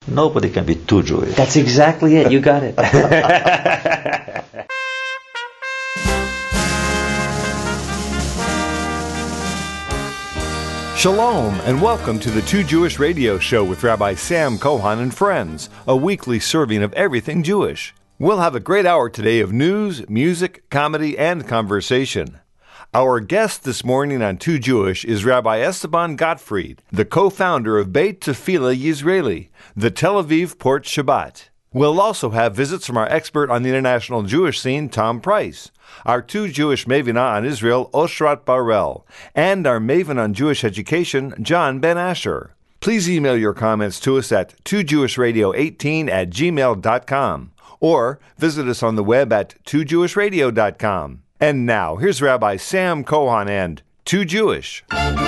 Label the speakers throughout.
Speaker 1: Nobody can be too Jewish.
Speaker 2: That's exactly it. You got it.
Speaker 3: Shalom, and welcome to the Too Jewish Radio Show with Rabbi Sam Cohen and friends, a weekly serving of everything Jewish. We'll have a great hour today of news, music, comedy, and conversation. Our guest this morning on Too Jewish is Rabbi Esteban Gottfried, the co-founder of Beit Tefillah Yisraeli, the Tel Aviv Port Shabbat. We'll also have visits from our expert on the international Jewish scene, Tom Price, our two Jewish Mavina on Israel, Oshrat Barel, and our Maven on Jewish education, John Ben Asher. Please email your comments to us at twojewishradio18@gmail.com or visit us on the web at twojewishradio.com. And now, here's Rabbi Sam Cohen and Too Jewish.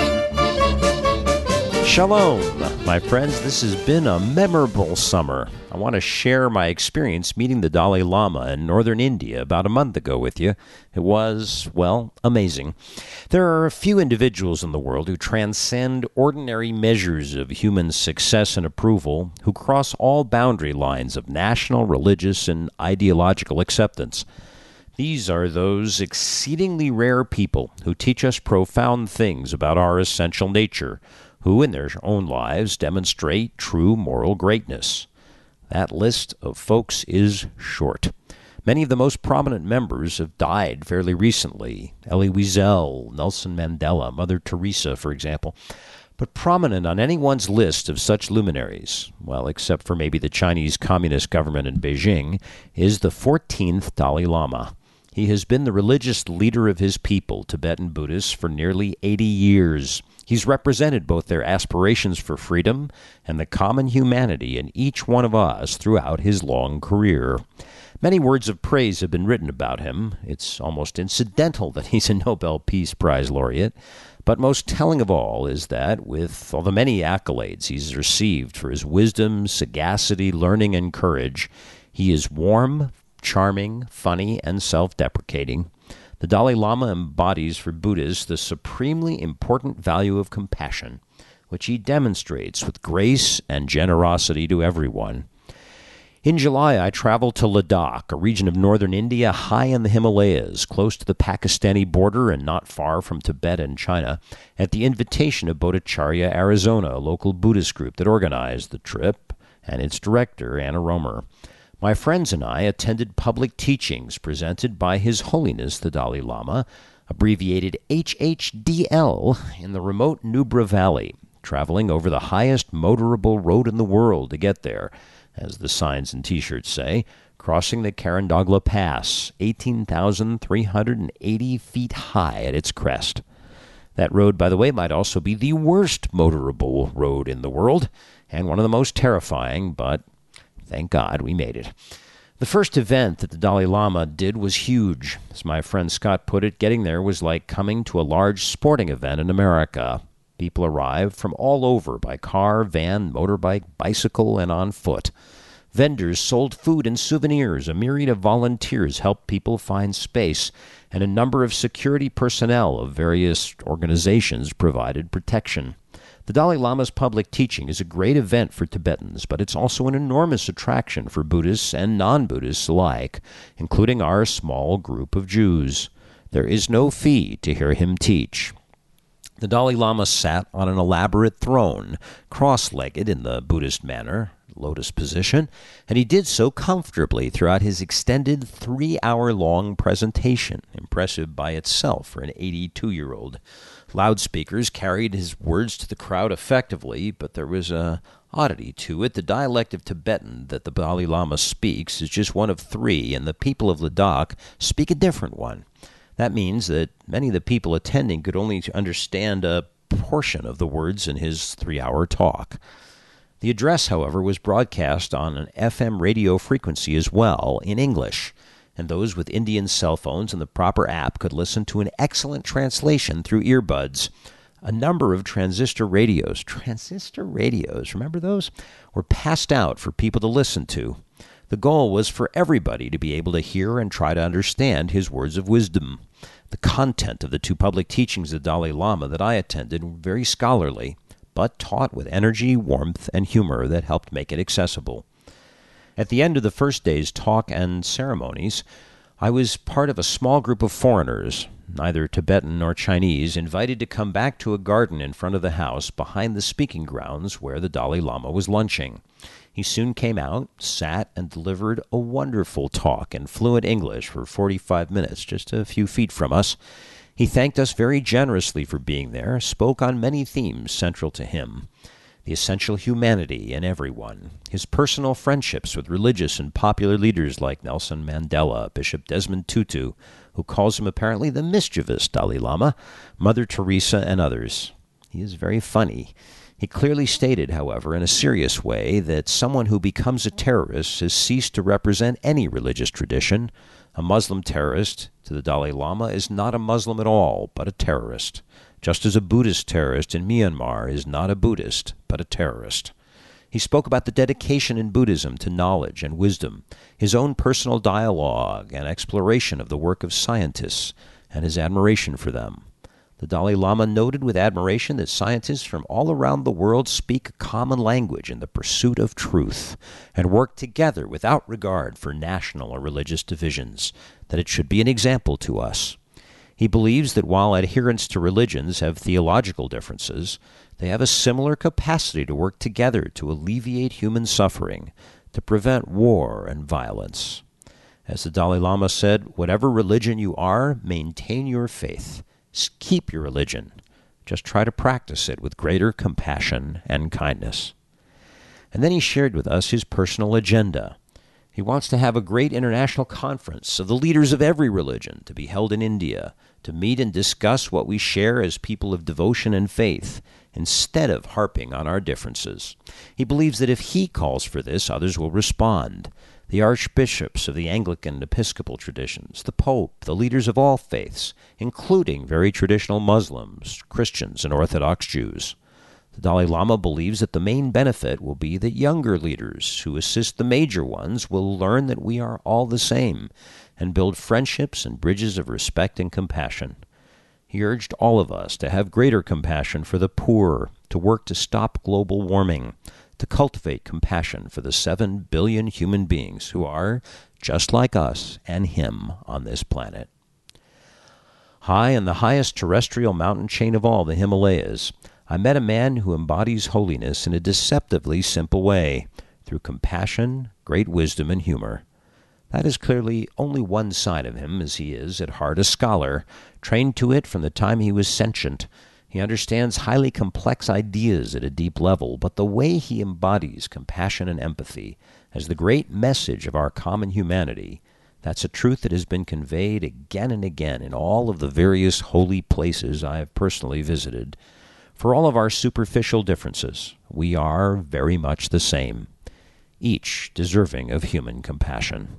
Speaker 4: Shalom, my friends. This has been a memorable summer. I want to share my experience meeting the Dalai Lama in northern India about a month ago with you. It was, well, amazing. There are a few individuals in the world who transcend ordinary measures of human success and approval, who cross all boundary lines of national, religious, and ideological acceptance. These are those exceedingly rare people who teach us profound things about our essential nature, who in their own lives demonstrate true moral greatness. That list of folks is short. Many of the most prominent members have died fairly recently. Elie Wiesel, Nelson Mandela, Mother Teresa, for example. But prominent on anyone's list of such luminaries, well, except for maybe the Chinese Communist government in Beijing, is the 14th Dalai Lama. He has been the religious leader of his people, Tibetan Buddhists, for nearly 80 years. He's represented both their aspirations for freedom and the common humanity in each one of us throughout his long career. Many words of praise have been written about him. It's almost incidental that he's a Nobel Peace Prize laureate. But most telling of all is that, with all the many accolades he's received for his wisdom, sagacity, learning, and courage, he is warm, charming, funny, and self-deprecating. The Dalai Lama embodies for Buddhists the supremely important value of compassion, which he demonstrates with grace and generosity to everyone. In July, I traveled to Ladakh, a region of northern India high in the Himalayas, close to the Pakistani border and not far from Tibet and China, at the invitation of Bodhacharya Arizona, a local Buddhist group that organized the trip, and its director, Anna Romer. My friends and I attended public teachings presented by His Holiness the Dalai Lama, abbreviated HHDL, in the remote Nubra Valley, traveling over the highest motorable road in the world to get there, as the signs and T-shirts say, crossing the Karandagla Pass, 18,380 feet high at its crest. That road, by the way, might also be the worst motorable road in the world, and one of the most terrifying, but thank God we made it. The first event that the Dalai Lama did was huge. As my friend Scott put it, getting there was like coming to a large sporting event in America. People arrived from all over by car, van, motorbike, bicycle, and on foot. Vendors sold food and souvenirs, a myriad of volunteers helped people find space, and a number of security personnel of various organizations provided protection. The Dalai Lama's public teaching is a great event for Tibetans, but it's also an enormous attraction for Buddhists and non-Buddhists alike, including our small group of Jews. There is no fee to hear him teach. The Dalai Lama sat on an elaborate throne, cross-legged in the Buddhist manner, lotus position, and he did so comfortably throughout his extended 3-hour-long presentation, impressive by itself for an 82-year-old. Loudspeakers carried his words to the crowd effectively, but there was an oddity to it. The dialect of Tibetan that the Dalai Lama speaks is just one of 3, and the people of Ladakh speak a different one. That means that many of the people attending could only understand a portion of the words in his 3-hour talk. The address, however, was broadcast on an FM radio frequency as well, in English, and those with Indian cell phones and the proper app could listen to an excellent translation through earbuds. A number of transistor radios, remember those? Were passed out for people to listen to. The goal was for everybody to be able to hear and try to understand his words of wisdom. The content of the 2 public teachings of the Dalai Lama that I attended were very scholarly, but taught with energy, warmth, and humor that helped make it accessible. At the end of the first day's talk and ceremonies, I was part of a small group of foreigners, neither Tibetan nor Chinese, invited to come back to a garden in front of the house behind the speaking grounds where the Dalai Lama was lunching. He soon came out, sat, and delivered a wonderful talk in fluent English for 45 minutes, just a few feet from us. He thanked us very generously for being there, spoke on many themes central to him: the essential humanity in everyone, his personal friendships with religious and popular leaders like Nelson Mandela, Bishop Desmond Tutu, who calls him apparently the mischievous Dalai Lama, Mother Teresa, and others. He is very funny. He clearly stated, however, in a serious way, that someone who becomes a terrorist has ceased to represent any religious tradition. A Muslim terrorist to the Dalai Lama is not a Muslim at all, but a terrorist, just as a Buddhist terrorist in Myanmar is not a Buddhist, but a terrorist. He spoke about the dedication in Buddhism to knowledge and wisdom, his own personal dialogue and exploration of the work of scientists, and his admiration for them. The Dalai Lama noted with admiration that scientists from all around the world speak a common language in the pursuit of truth and work together without regard for national or religious divisions, that it should be an example to us. He believes that while adherents to religions have theological differences, they have a similar capacity to work together to alleviate human suffering, to prevent war and violence. As the Dalai Lama said, whatever religion you are, maintain your faith. Keep your religion. Just try to practice it with greater compassion and kindness. And then he shared with us his personal agenda. He wants to have a great international conference of the leaders of every religion to be held in India, to meet and discuss what we share as people of devotion and faith, instead of harping on our differences. He believes that if he calls for this, others will respond. The archbishops of the Anglican and Episcopal traditions, the Pope, the leaders of all faiths, including very traditional Muslims, Christians, and Orthodox Jews. The Dalai Lama believes that the main benefit will be that younger leaders who assist the major ones will learn that we are all the same and build friendships and bridges of respect and compassion. He urged all of us to have greater compassion for the poor, to work to stop global warming, to cultivate compassion for the 7 billion human beings who are, just like us and him, on this planet. High in the highest terrestrial mountain chain of all, the Himalayas, I met a man who embodies holiness in a deceptively simple way, through compassion, great wisdom, and humor. That is clearly only one side of him, as he is, at heart, a scholar, trained to it from the time he was sentient. He understands highly complex ideas at a deep level, but the way he embodies compassion and empathy as the great message of our common humanity, that's a truth that has been conveyed again and again in all of the various holy places I have personally visited. For all of our superficial differences, we are very much the same, each deserving of human compassion.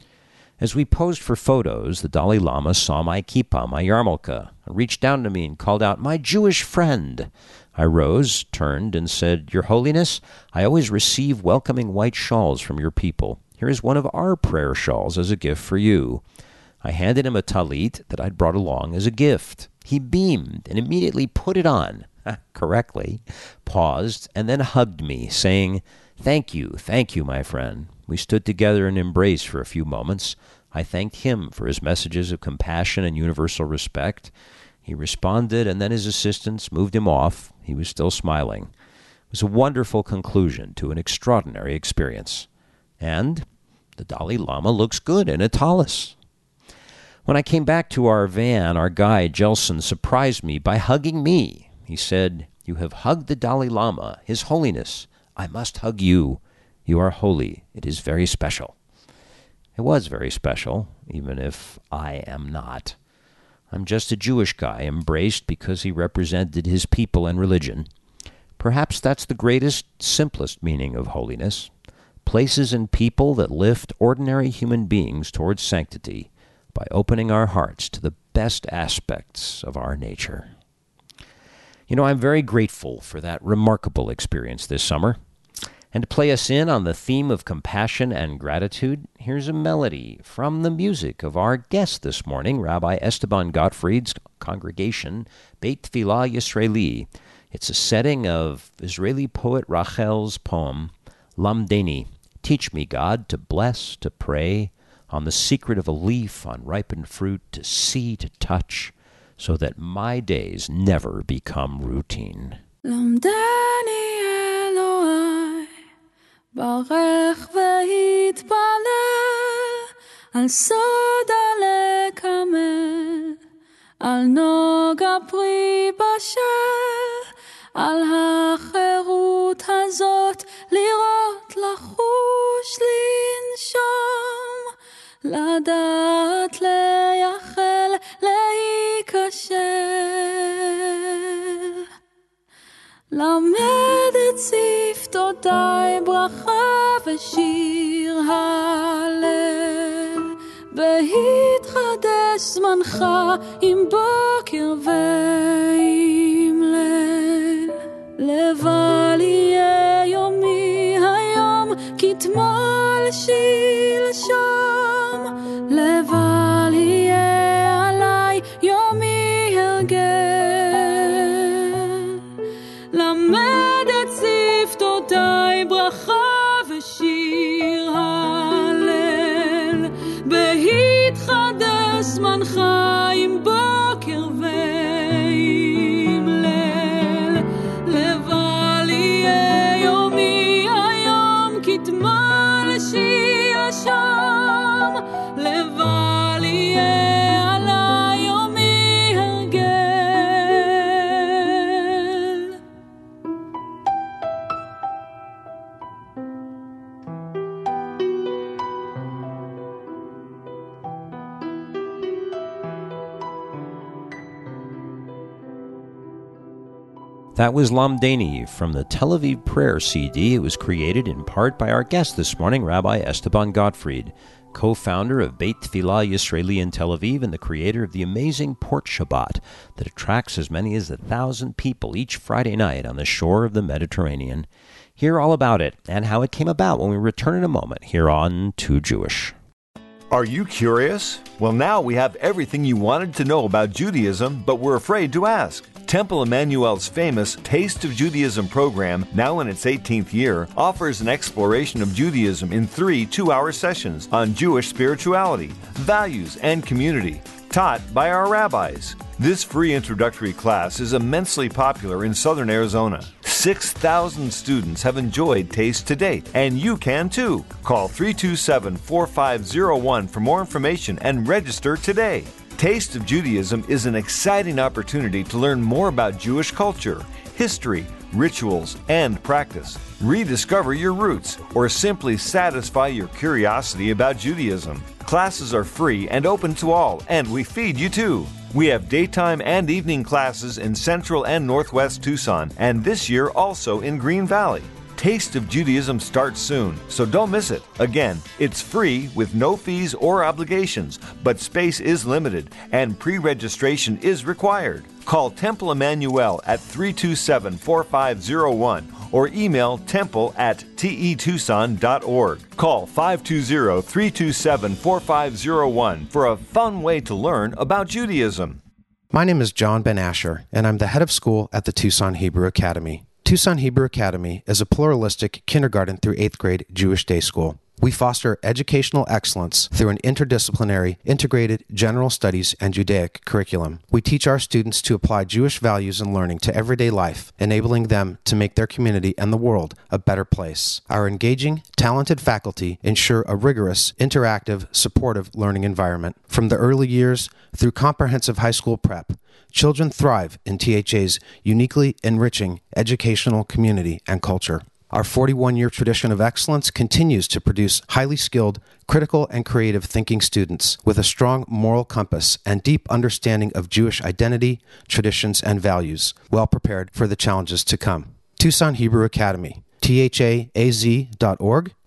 Speaker 4: As we posed for photos, the Dalai Lama saw my kippah, my yarmulke, and reached down to me and called out, "My Jewish friend!" I rose, turned, and said, "Your Holiness, I always receive welcoming white shawls from your people. Here is one of our prayer shawls as a gift for you." I handed him a talit that I'd brought along as a gift. He beamed and immediately put it on, correctly, paused, and then hugged me, saying, thank you, my friend." We stood together in embrace for a few moments. I thanked him for his messages of compassion and universal respect. He responded, and then his assistants moved him off. He was still smiling. It was a wonderful conclusion to an extraordinary experience. And the Dalai Lama looks good in a tallis. When I came back to our van, our guide, Jelson, surprised me by hugging me. He said, "You have hugged the Dalai Lama, His Holiness. I must hug you. You are holy. It is very special." It was very special, even if I am not. I'm just a Jewish guy, embraced because he represented his people and religion. Perhaps that's the greatest, simplest meaning of holiness. Places and people that lift ordinary human beings towards sanctity by opening our hearts to the best aspects of our nature. You know, I'm very grateful for that remarkable experience this summer. And to play us in on the theme of compassion and gratitude, here's a melody from the music of our guest this morning, Rabbi Esteban Gottfried's congregation, Beit Tfilah Yisraeli. It's a setting of Israeli poet Rachel's poem, Lamdeni, Teach me, God, to bless, to pray, on the secret of a leaf, on ripened fruit, to see, to touch, so that my days never become routine.
Speaker 1: Lamdeni Eloi, barech v'hitpalel, al soda lekamel, al noga pri bashel, al hacherut hazot, lirot, לחוש, לנשום, לדעת, לייחל, להיקשר. למד את שפתותיי ברכה ושיר הלל, בהתחדש זמנך עם בוקר ועם ליל. לבל יהיה יומי היום כתמול שלשום, לבל יהיה עליי יומי הרגל. למד את שפתותיי ברכה ושיר הלל, בהתחדש זמנך עם בוקר ועם ליל. לבל יהיה יומי היום כתמול שלשום, לבל יהיה עליי יומי הרגל.
Speaker 4: That was Lamdeni from the Tel Aviv Prayer CD. It was created in part by our guest this morning, Rabbi Esteban Gottfried, co-founder of Beit Tfilah Yisraeli in Tel Aviv and the creator of the amazing Port Shabbat that attracts as many as 1,000 people each Friday night on the shore of the Mediterranean. Hear all about it and how it came about when we return in a moment here on Too Jewish.
Speaker 3: Are you curious? Well, now we have everything you wanted to know about Judaism, but were afraid to ask. Temple Emmanuel's famous Taste of Judaism program, now in its 18th year, offers an exploration of Judaism in 3 two-hour sessions on Jewish spirituality, values, and community, taught by our rabbis. This free introductory class is immensely popular in southern Arizona. 6,000 students have enjoyed Taste to date, and you can too. Call 327-4501 for more information and register today. Taste of Judaism is an exciting opportunity to learn more about Jewish culture, history, rituals, and practice. Rediscover your roots or simply satisfy your curiosity about Judaism. Classes are free and open to all, and we feed you too. We have daytime and evening classes in Central and Northwest Tucson, and this year also in Green Valley. Taste of Judaism starts soon, so don't miss it. Again, it's free with no fees or obligations, but space is limited and pre-registration is required. Call Temple Emmanuel at 327-4501 or email temple@tetucson.org. Call 520-327-4501 for a fun way to learn about Judaism.
Speaker 2: My name is John Ben Asher, and I'm the head of school at the Tucson Hebrew Academy. Tucson Hebrew Academy is a pluralistic kindergarten through 8th grade Jewish day school. We foster educational excellence through an interdisciplinary, integrated general studies and Judaic curriculum. We teach our students to apply Jewish values and learning to everyday life, enabling them to make their community and the world a better place. Our engaging, talented faculty ensure a rigorous, interactive, supportive learning environment. From the early years through comprehensive high school prep, children thrive in THA's uniquely enriching educational community and culture. Our 41-year tradition of excellence continues to produce highly skilled, critical, and creative thinking students with a strong moral compass and deep understanding of Jewish identity, traditions, and values, well prepared for the challenges to come. Tucson Hebrew Academy, THAAZ.org,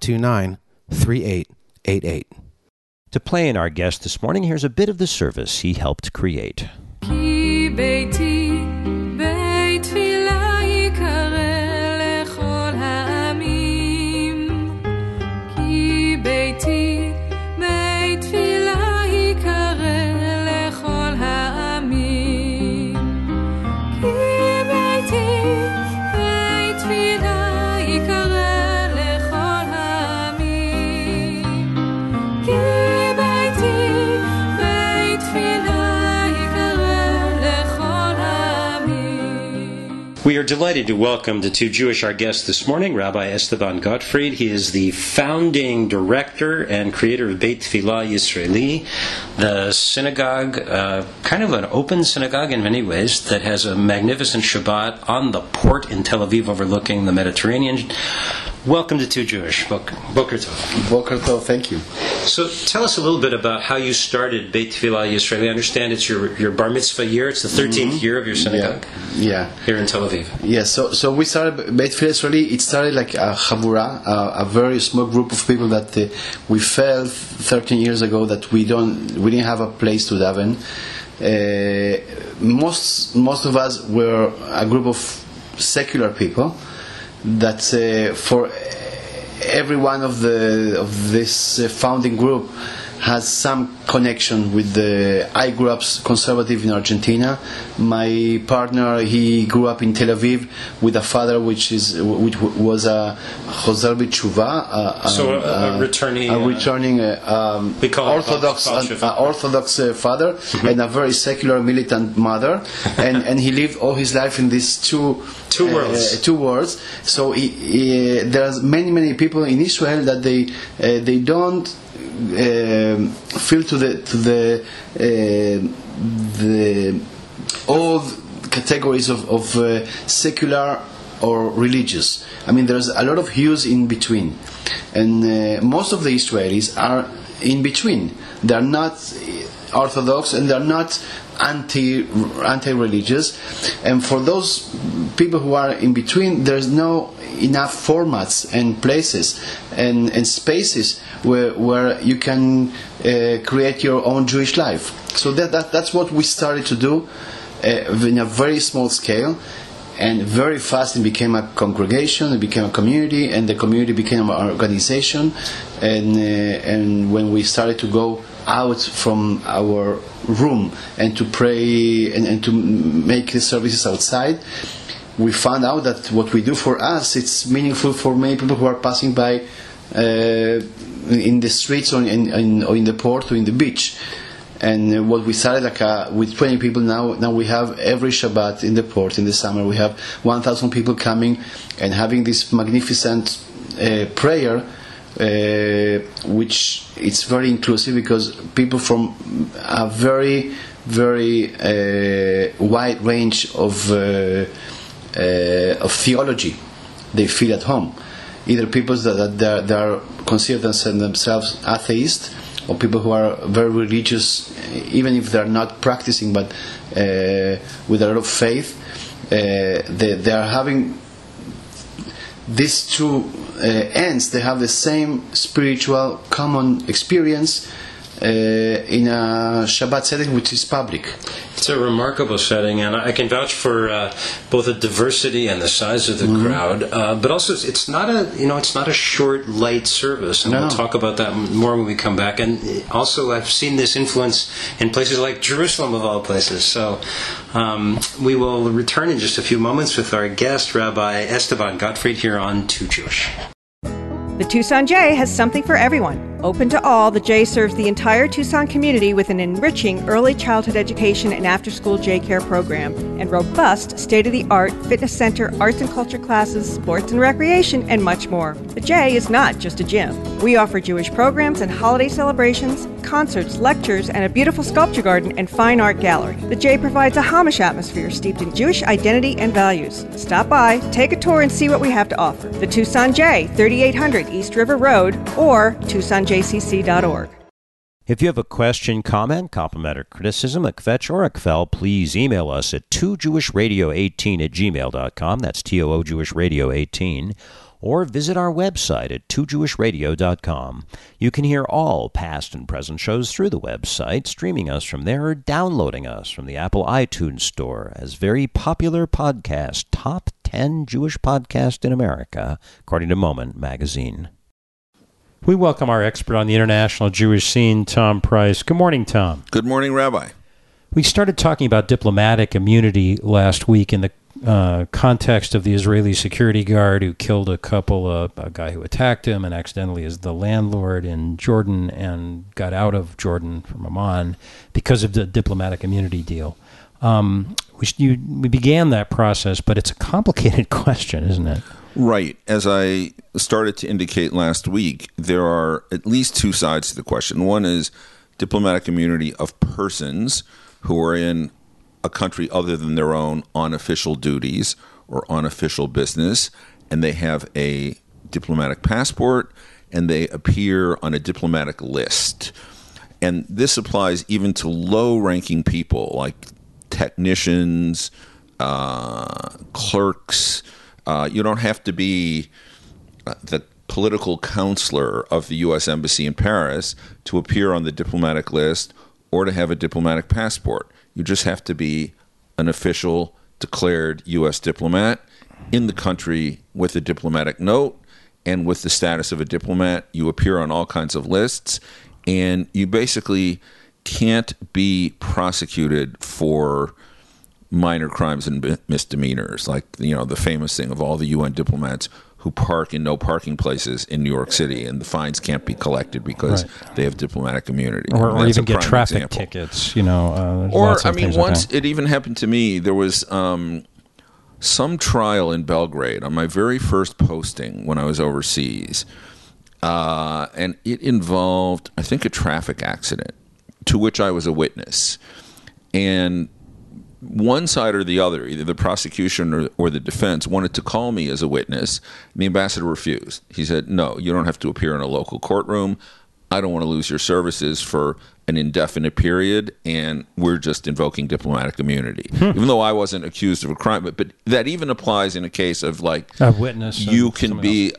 Speaker 2: 529-3888.
Speaker 4: To play in our guest this morning, here's a bit of the service he helped create.
Speaker 1: כי ביתי בית תפילה יקרא לכל העמים, כי ביתי בית תפילה יקרא לכל העמים, כי ביתי
Speaker 4: We are delighted to welcome the two Jewish our guests this morning, Rabbi Esteban Gottfried. He is the founding director and creator of Beit Tfilah Yisraeli, the synagogue, kind of an open synagogue in many ways, that has a magnificent Shabbat on the port in Tel Aviv overlooking the Mediterranean. Welcome to Two Jewish. Boker Tov.
Speaker 5: Boker Tov, thank you.
Speaker 4: So tell us a little bit about how you started Beit Tfilah Yisraeli. I understand it's your bar mitzvah year. It's the 13th year of your synagogue.
Speaker 5: Yeah.
Speaker 4: Here in Tel Aviv.
Speaker 5: Yeah, so we started Beit Tfilah Yisraeli. It started like a chavura, a very small group of people that we felt 13 years ago that we didn't have a place to daven. Most of us were a group of secular people that for every one of this founding group has some connection with I grew up conservative in Argentina. My partner, he grew up in Tel Aviv with a father which was a Choser B'Tshuva,
Speaker 4: a returning
Speaker 5: Orthodox father, and a very secular militant mother, and he lived all his life in these two worlds. So there's many people in Israel that they don't feel to the old categories of secular or religious. I mean, there's a lot of hues in between, and most of the Israelis are in between. They're not Orthodox and they're not anti-religious, and for those people who are in between, there's no enough formats and places and spaces where you can create your own Jewish life. So that's what we started to do in a very small scale, and very fast it became a congregation, it became a community, and the community became an organization. And when we started to go out from our room and to pray and to make the services outside, we found out that what we do for us, it's meaningful for many people who are passing by in the streets or in the port or in the beach. And what we started with 20 people now we have every Shabbat in the port in the summer. We have 1,000 people coming and having this magnificent prayer, which it's very inclusive because people from a very, very wide range of theology, they feel at home. Either people that they are consider themselves atheist, or people who are very religious, even if they are not practicing, but with a lot of faith. They are having these two ends. They have the same spiritual common experience in a Shabbat setting, which is public.
Speaker 4: It's a remarkable setting, and I can vouch for both the diversity and the size of the crowd. But also, it's not a short, light service, and we'll talk about that more when we come back. And also, I've seen this influence in places like Jerusalem, of all places. So we will return in just a few moments with our guest, Rabbi Esteban Gottfried, here on Two Jewish.
Speaker 6: The Tucson J has something for everyone. Open to all, the J serves the entire Tucson community with an enriching early childhood education and after-school J Care program and robust state-of-the-art fitness center, arts and culture classes, sports and recreation, and much more. The J is not just a gym. We offer Jewish programs and holiday celebrations, concerts, lectures, and a beautiful sculpture garden and fine art gallery. The J provides a Hamish atmosphere steeped in Jewish identity and values. Stop by, take a tour, and see what we have to offer. The Tucson J, 3800 East River Road, or TucsonJCC.org.
Speaker 4: If you have a question, comment, compliment, or criticism, a kvetch or a kvel, please email us at 2jewishradio18@gmail.com. That's TOOJewishRadio18. Or visit our website at 2jewishradio.com. You can hear all past and present shows through the website, streaming us from there or downloading us from the Apple iTunes Store as very popular podcast, Top 10 Jewish Podcast in America, according to Moment Magazine. We welcome our expert on the international Jewish scene, Tom Price. Good morning, Tom.
Speaker 7: Good morning, Rabbi.
Speaker 4: We started talking about diplomatic immunity last week in the context of the Israeli security guard who killed a couple, a guy who attacked him and accidentally is the landlord in Jordan and got out of Jordan from Amman because of the diplomatic immunity deal. we began that process, but it's a complicated question, isn't it?
Speaker 7: Right. As I started to indicate last week, there are at least two sides to the question. One is diplomatic immunity of persons who are in a country other than their own on official duties or on official business, and they have a diplomatic passport and they appear on a diplomatic list. And this applies even to low-ranking people like technicians, clerks. You don't have to be the political counselor of the U.S. Embassy in Paris to appear on the diplomatic list or to have a diplomatic passport. You just have to be an official declared U.S. diplomat in the country with a diplomatic note, and with the status of a diplomat, you appear on all kinds of lists, and you basically can't be prosecuted for minor crimes and misdemeanors, like the famous thing of all the UN diplomats who park in no parking places in New York City, and the fines can't be collected because they have diplomatic immunity.
Speaker 4: Or even get traffic tickets,
Speaker 7: Or, I mean, once it even happened to me, there was some trial in Belgrade on my very first posting when I was overseas, and it involved, I think, a traffic accident to which I was a witness. And one side or the other, either the prosecution or the defense, wanted to call me as a witness. The ambassador refused. He said, no, you don't have to appear in a local courtroom. I don't want to lose your services for an indefinite period, and we're just invoking diplomatic immunity. Even though I wasn't accused of a crime, but that even applies in a case of like
Speaker 4: a witness.
Speaker 7: You can be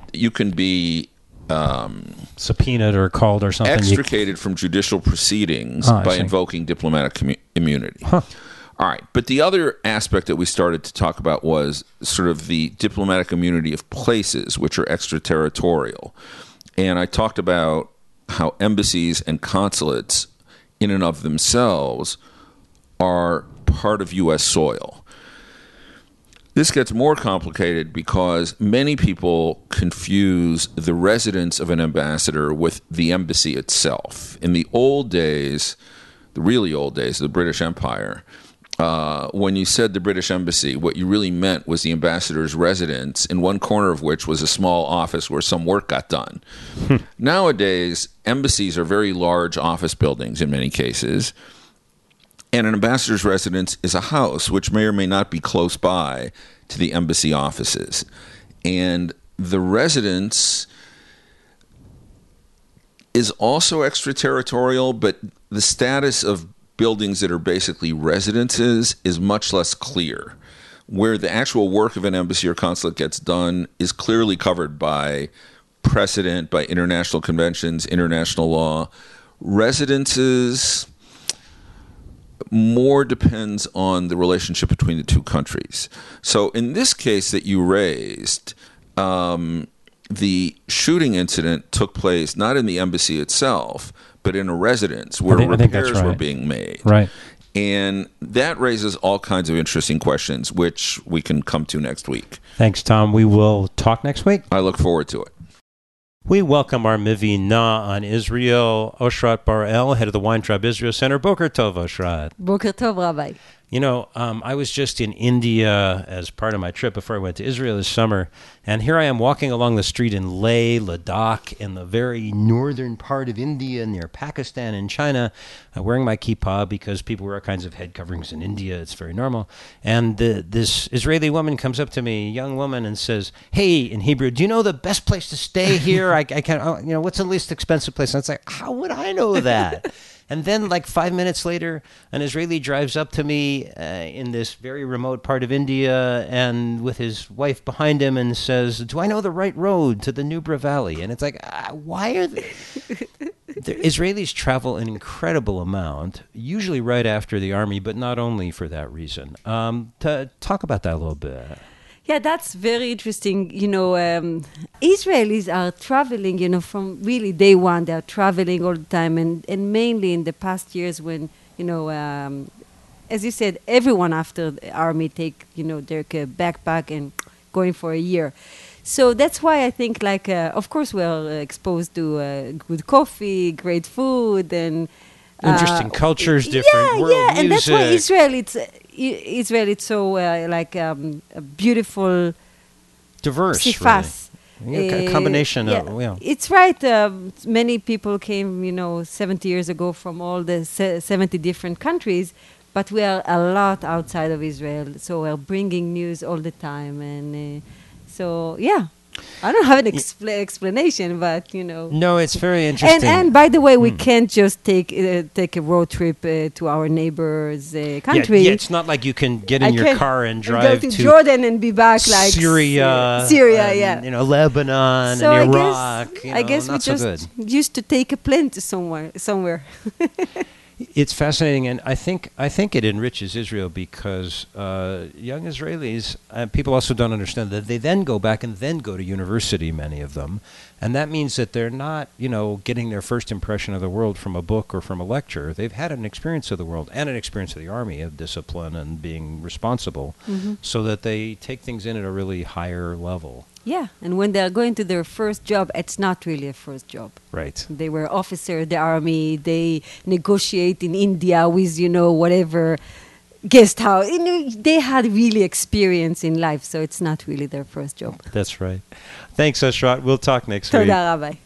Speaker 4: subpoenaed or called or something.
Speaker 7: Extricated from judicial proceedings by invoking diplomatic immunity. All right, but the other aspect that we started to talk about was sort of the diplomatic immunity of places, which are extraterritorial. And I talked about how embassies and consulates in and of themselves are part of U.S. soil. This gets more complicated because many people confuse the residence of an ambassador with the embassy itself. In the old days, the really old days of the British Empire, when you said the British Embassy, what you really meant was the ambassador's residence, in one corner of which was a small office where some work got done. Nowadays, embassies are very large office buildings in many cases, and an ambassador's residence is a house which may or may not be close by to the embassy offices. And the residence is also extraterritorial, but the status of buildings that are basically residences is much less clear. Where the actual work of an embassy or consulate gets done is clearly covered by precedent, by international conventions, international law. Residences more depends on the relationship between the two countries. So in this case that you raised, the shooting incident took place not in the embassy itself, but in a residence where repairs were being made.
Speaker 4: Right.
Speaker 7: And that raises all kinds of interesting questions, which we can come to next week.
Speaker 4: Thanks, Tom. We will talk next week.
Speaker 7: I look forward to it.
Speaker 4: We welcome our Mivina on Israel, Oshrat Bar-El, head of the Weintraub Israel Center. Boker Tov, Oshrat.
Speaker 8: Boker Tov, Rabbi.
Speaker 4: I was just in India as part of my trip before I went to Israel this summer, and here I am walking along the street in Leh, Ladakh, in the very northern part of India near Pakistan and China, wearing my kippah because people wear all kinds of head coverings in India. It's very normal. And this Israeli woman comes up to me, a young woman, and says, "Hey," in Hebrew, "do you know the best place to stay here? I can't, what's the least expensive place?" And it's like, how would I know that? And then, like 5 minutes later, an Israeli drives up to me in this very remote part of India and with his wife behind him and says, "Do I know the right road to the Nubra Valley?" And it's like, why are the Israelis travel an incredible amount, usually right after the army, but not only for that reason. To talk about that a little bit.
Speaker 8: Yeah, that's very interesting. Israelis are traveling, from really day one. They're traveling all the time, and mainly in the past years when, as you said, everyone after the army take, their backpack and going for a year. So that's why I think, of course, we're exposed to good coffee, great food, and
Speaker 4: interesting cultures, different world music.
Speaker 8: And that's why Israel, Israel, it's so like a beautiful,
Speaker 4: diverse,
Speaker 8: psiphas.
Speaker 4: Really. A combination of, yeah.
Speaker 8: It's right. Many people came, 70 years ago from all the 70 different countries, but we are a lot outside of Israel, so we're bringing news all the time, and I don't have an explanation, but
Speaker 4: No, it's very interesting.
Speaker 8: And by the way, we can't just take a road trip to our neighbor's country.
Speaker 4: Yeah, it's not like you can get in your car and drive
Speaker 8: to Jordan and be back like
Speaker 4: Syria,
Speaker 8: and,
Speaker 4: Lebanon,
Speaker 8: so
Speaker 4: and Iraq.
Speaker 8: I guess we just used to take a plane to somewhere.
Speaker 4: It's fascinating, and I think it enriches Israel because young Israelis, people also don't understand that they then go back and then go to university, many of them, and that means that they're not, getting their first impression of the world from a book or from a lecture. They've had an experience of the world and an experience of the army, of discipline and being responsible, so that they take things in at a really higher level.
Speaker 8: Yeah, and when they're going to their first job, it's not really a first job.
Speaker 4: Right.
Speaker 8: They were officer of the army. They negotiate in India with, whatever guest house. They had really experience in life, so it's not really their first job.
Speaker 4: That's right. Thanks, Oshrat. We'll talk next week.
Speaker 8: Toda Rabbi.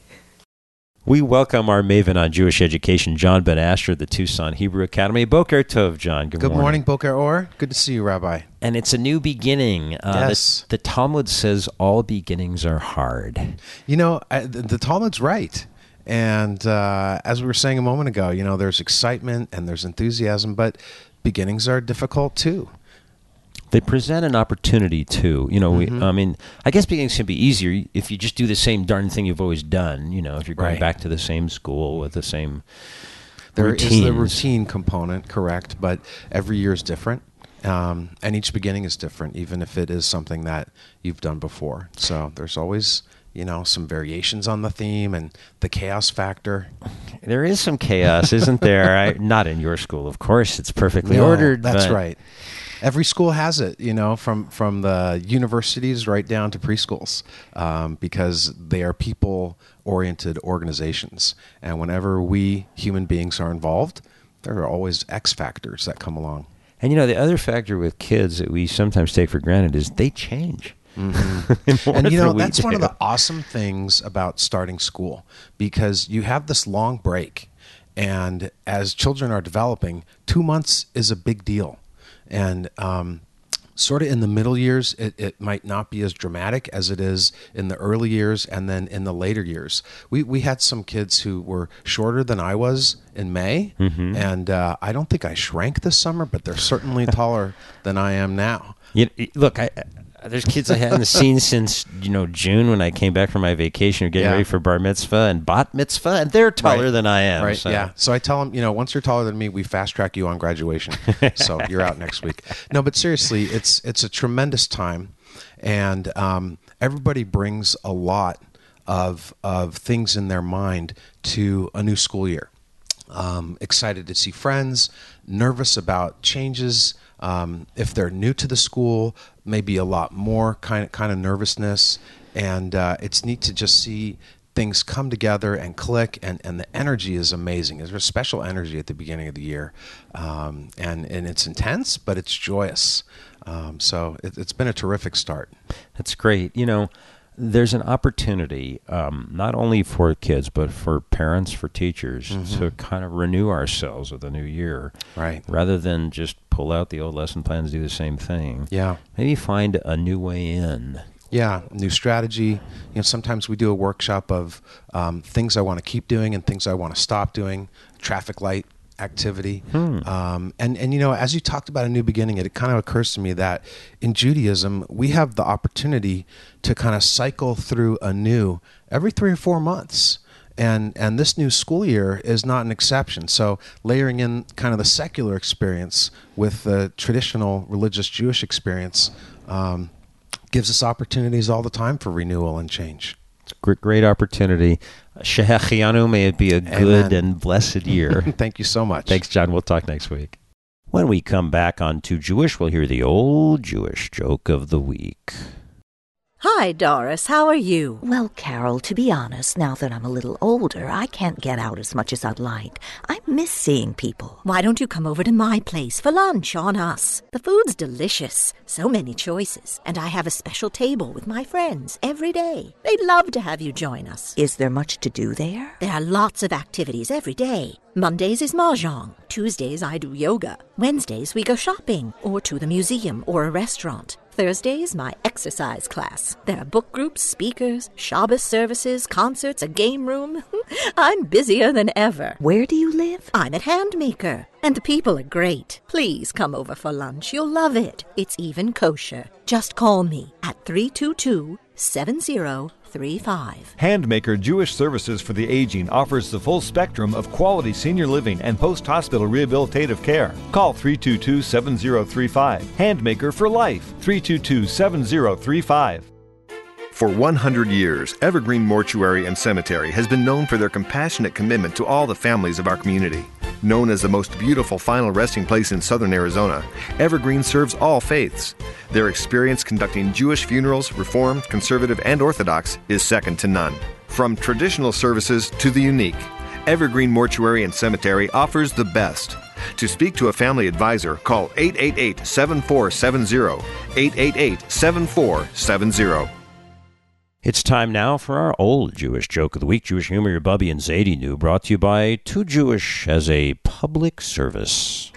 Speaker 4: We welcome our maven on Jewish education, John Ben Asher, the Tucson Hebrew Academy. Boker Tov, John. Good morning.
Speaker 2: Good morning, Boker Or. Good to see you, Rabbi.
Speaker 4: And it's a new beginning.
Speaker 2: Yes.
Speaker 4: The Talmud says all beginnings are hard.
Speaker 2: The Talmud's right. And as we were saying a moment ago, there's excitement and there's enthusiasm, but beginnings are difficult too.
Speaker 4: They present an opportunity too. I guess beginnings can be easier if you just do the same darn thing you've always done. If you're going back to the same school with the same routines.
Speaker 2: There is the routine component, correct, but every year is different. And each beginning is different, even if it is something that you've done before. So there's always, some variations on the theme and the chaos factor.
Speaker 4: There is some chaos, isn't there? Not in your school, of course. It's perfectly ordered.
Speaker 2: That's right. Every school has it, from the universities right down to preschools, because they are people-oriented organizations. And whenever we human beings are involved, there are always X factors that come along.
Speaker 4: And the other factor with kids that we sometimes take for granted is they change.
Speaker 2: Mm-hmm. And that's one of the awesome things about starting school, because you have this long break, and as children are developing, 2 months is a big deal. And sort of in the middle years, it might not be as dramatic as it is in the early years, and then in the later years. We had some kids who were shorter than I was in May, and I don't think I shrank this summer, but they're certainly taller than I am now.
Speaker 4: Look, there's kids I hadn't seen since June when I came back from my vacation or getting ready for bar mitzvah and bat mitzvah, and they're taller than I am.
Speaker 2: Right.
Speaker 4: So.
Speaker 2: Yeah. So I tell them, once you're taller than me, we fast track you on graduation. So you're out next week. No, but seriously, it's a tremendous time, and everybody brings a lot of things in their mind to a new school year. Excited to see friends, nervous about changes. If they're new to the school, maybe a lot more kind of nervousness, and it's neat to just see things come together and click, and the energy is amazing. There's a special energy at the beginning of the year, and it's intense, but it's joyous. So it's been a terrific start.
Speaker 4: That's great. There's an opportunity, not only for kids, but for parents, for teachers, to kind of renew ourselves with the new year.
Speaker 2: Right.
Speaker 4: Rather than just pull out the old lesson plans, do the same thing.
Speaker 2: Yeah.
Speaker 4: Maybe find a new way in.
Speaker 2: Yeah, new strategy. Sometimes we do a workshop of things I want to keep doing and things I want to stop doing, traffic light activity. And as you talked about a new beginning, it kind of occurs to me that in Judaism, we have the opportunity to kind of cycle through anew every 3 or 4 months. And this new school year is not an exception. So layering in kind of the secular experience with the traditional religious Jewish experience gives us opportunities all the time for renewal and change.
Speaker 4: Great opportunity. Shehechianu, may it be a good and blessed year.
Speaker 2: Thank you so much.
Speaker 4: Thanks, John. We'll talk next week. When we come back on Too Jewish, we'll hear the old Jewish joke of the week.
Speaker 9: Hi, Doris. How are you?
Speaker 10: Well, Carol, to be honest, now that I'm a little older, I can't get out as much as I'd like. I miss seeing people.
Speaker 9: Why don't you come over to my place for lunch on us? The food's delicious. So many choices. And I have a special table with my friends every day. They'd love to have you join us.
Speaker 10: Is there much to do there?
Speaker 9: There are lots of activities every day. Mondays is mahjong. Tuesdays I do yoga. Wednesdays we go shopping or to the museum or a restaurant. Thursdays, my exercise class. There are book groups, speakers, Shabbos services, concerts, a game room. I'm busier than ever.
Speaker 10: Where do you live?
Speaker 9: I'm at Handmaker. And the people are great. Please come over for lunch. You'll love it. It's even kosher. Just call me at 322-7035.
Speaker 3: Handmaker Jewish Services for the Aging offers the full spectrum of quality senior living and post-hospital rehabilitative care. Call 322-7035. Handmaker for life. 322-7035.
Speaker 11: For 100 years, Evergreen Mortuary and Cemetery has been known for their compassionate commitment to all the families of our community. Known as the most beautiful final resting place in southern Arizona, Evergreen serves all faiths. Their experience conducting Jewish funerals, Reformed, Conservative, and Orthodox is second to none. From traditional services to the unique, Evergreen Mortuary and Cemetery offers the best. To speak to a family advisor, call 888-7470, 888-7470.
Speaker 4: It's time now for our old Jewish joke of the week. Jewish humor, your Bubby and Zadie knew, brought to you by Too Jewish as a public service.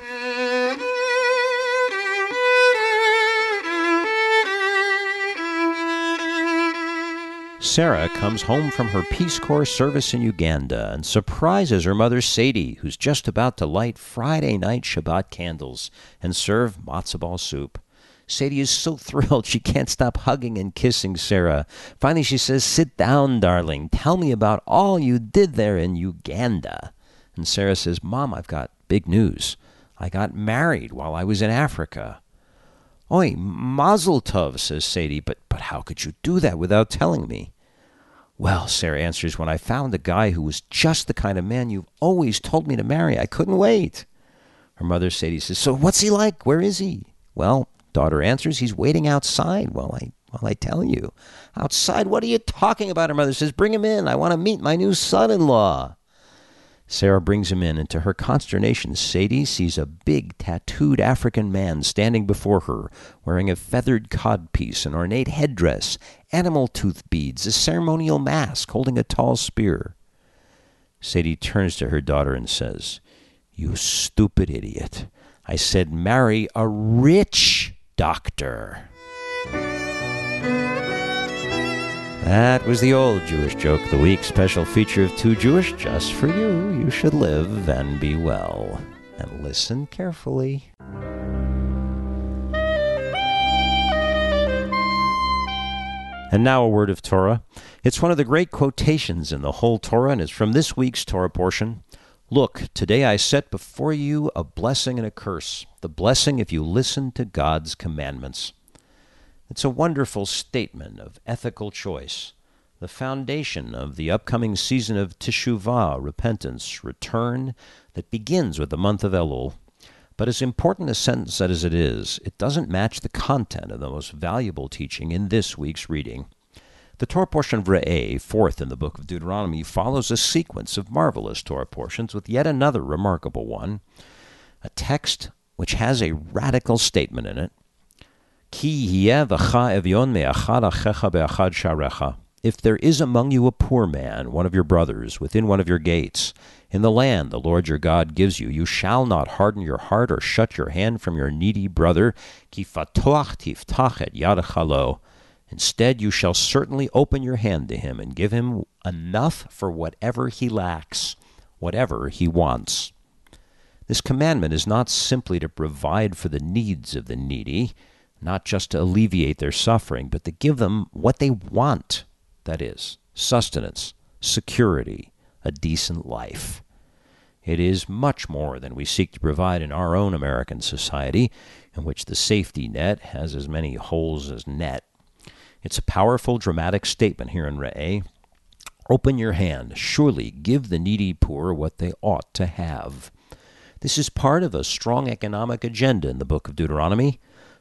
Speaker 4: Sarah comes home from her Peace Corps service in Uganda and surprises her mother Sadie, who's just about to light Friday night Shabbat candles and serve matzo ball soup. Sadie is so thrilled she can't stop hugging and kissing Sarah. Finally, she says, "Sit down, darling. Tell me about all you did there in Uganda." And Sarah says, "Mom, I've got big news. I got married while I was in Africa." "Oi, mazel tov," says Sadie, but how could you do that without telling me?" "Well," Sarah answers, "when I found a guy who was just the kind of man you've always told me to marry, I couldn't wait." Her mother, Sadie, says, "So what's he like? Where is he?" "Well," daughter answers, "he's waiting outside while I tell you." "Outside? What are you talking about?" Her mother says, "Bring him in. I want to meet my new son-in-law." Sarah brings him in, and to her consternation, Sadie sees a big, tattooed African man standing before her, wearing a feathered codpiece, an ornate headdress, animal tooth beads, a ceremonial mask, holding a tall spear. Sadie turns to her daughter and says, "You stupid idiot. I said marry a rich doctor." That was the old Jewish joke of the week, special feature of Too Jewish just for you. You should live and be well. And listen carefully. And now a word of Torah. It's one of the great quotations in the whole Torah, and it's from this week's Torah portion. "Look, today I set before you a blessing and a curse. The blessing if you listen to God's commandments." It's a wonderful statement of ethical choice, the foundation of the upcoming season of teshuvah, repentance, return, that begins with the month of Elul. But as important a sentence as it is, it doesn't match the content of the most valuable teaching in this week's reading. The Torah portion of Re'eh, fourth in the book of Deuteronomy, follows a sequence of marvelous Torah portions with yet another remarkable one, a text which has a radical statement in it. Ki yeh v'cha evyon me'achad achecha be'achad sharecha. If there is among you a poor man, one of your brothers, within one of your gates, in the land the Lord your God gives you, you shall not harden your heart or shut your hand from your needy brother. Ki fatoach tiftach et yadecha lo. Instead, you shall certainly open your hand to him and give him enough for whatever he lacks, whatever he wants. This commandment is not simply to provide for the needs of the needy, not just to alleviate their suffering, but to give them what they want, that is, sustenance, security, a decent life. It is much more than we seek to provide in our own American society, in which the safety net has as many holes as net. It's a powerful, dramatic statement here in Re'eh. Open your hand, surely give the needy poor what they ought to have. This is part of a strong economic agenda in the book of Deuteronomy.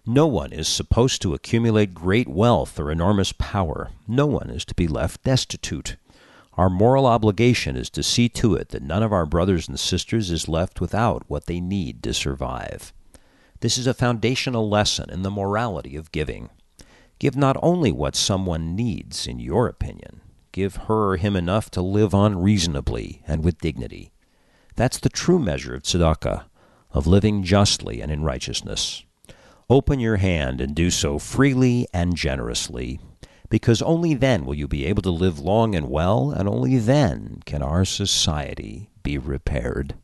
Speaker 4: No one is supposed to accumulate great wealth or enormous power. No one is to be left destitute. Our moral obligation is to see to it that none of our brothers and sisters is left without what they need to survive. This is a foundational lesson in the morality of giving. Give not only what someone needs, in your opinion. Give her or him enough to live on reasonably and with dignity. That's the true measure of tzedakah, of living justly and in righteousness. Open your hand and do so freely and generously, because only then will you be able to live long and well, and only then can our society be repaired.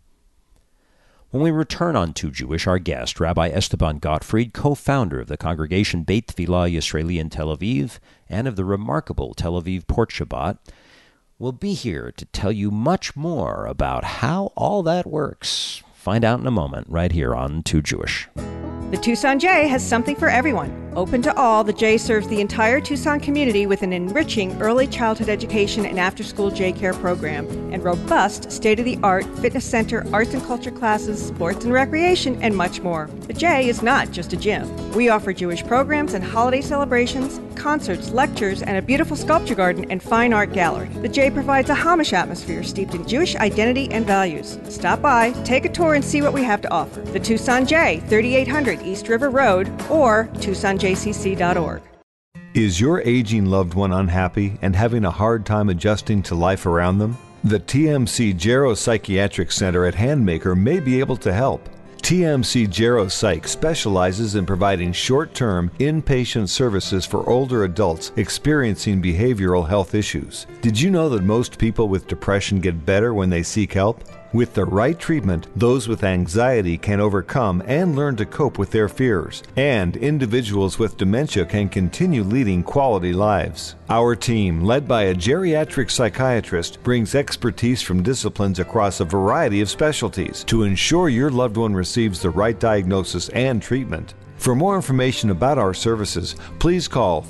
Speaker 4: When we return on Too Jewish, our guest, Rabbi Esteban Gottfried, co-founder of the congregation Beit Tfilah Yisraeli in Tel Aviv and of the remarkable Tel Aviv Port Shabbat, will be here to tell you much more about how all that works. Find out in a moment, right here on Too Jewish.
Speaker 6: The Tucson J has something for everyone. Open to all, the J serves the entire Tucson community with an enriching early childhood education and after-school J Care program and robust state-of-the-art fitness center, arts and culture classes, sports and recreation, and much more. The J is not just a gym. We offer Jewish programs and holiday celebrations, concerts, lectures, and a beautiful sculpture garden and fine art gallery. The J provides a Hamish atmosphere steeped in Jewish identity and values. Stop by, take a tour, and see what we have to offer. The Tucson J, 3800 East River Road, or TucsonJCC.org.
Speaker 3: Is your aging loved one unhappy and having a hard time adjusting to life around them? The TMC Gero Psychiatric Center at Handmaker may be able to help. TMC Gero Psych specializes in providing short-term, inpatient services for older adults experiencing behavioral health issues. Did you know that most people with depression get better when they seek help? With the right treatment, those with anxiety can overcome and learn to cope with their fears, and individuals with dementia can continue leading quality lives. Our team, led by a geriatric psychiatrist, brings expertise from disciplines across a variety of specialties to ensure your loved one receives the right diagnosis and treatment. For more information about our services, please call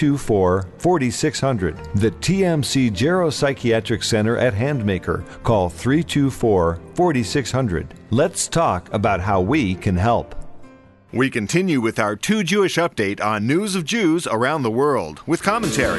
Speaker 3: 324-4600. The TMC Gero Psychiatric Center at Handmaker. Call 324-4600. Let's talk about how we can help.
Speaker 11: We continue with our Too Jewish update on news of Jews around the world with commentary.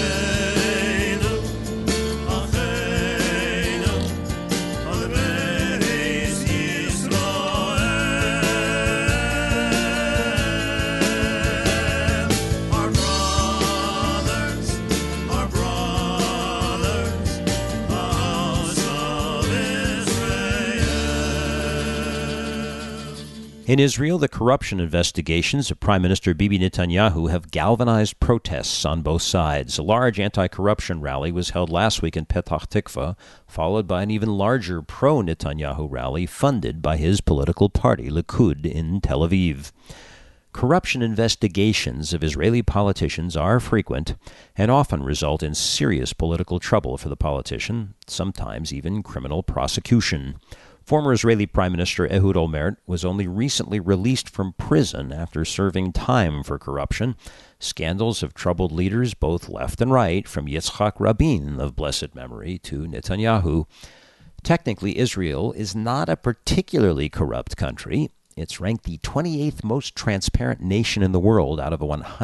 Speaker 4: In Israel, the corruption investigations of Prime Minister Bibi Netanyahu have galvanized protests on both sides. A large anti-corruption rally was held last week in Petach Tikva, followed by an even larger pro-Netanyahu rally funded by his political party, Likud, in Tel Aviv. Corruption investigations of Israeli politicians are frequent and often result in serious political trouble for the politician, sometimes even criminal prosecution. Former Israeli Prime Minister Ehud Olmert was only recently released from prison after serving time for corruption. Scandals have troubled leaders both left and right, from Yitzhak Rabin of blessed memory to Netanyahu. Technically, Israel is not a particularly corrupt country. It's ranked the 28th most transparent nation in the world out of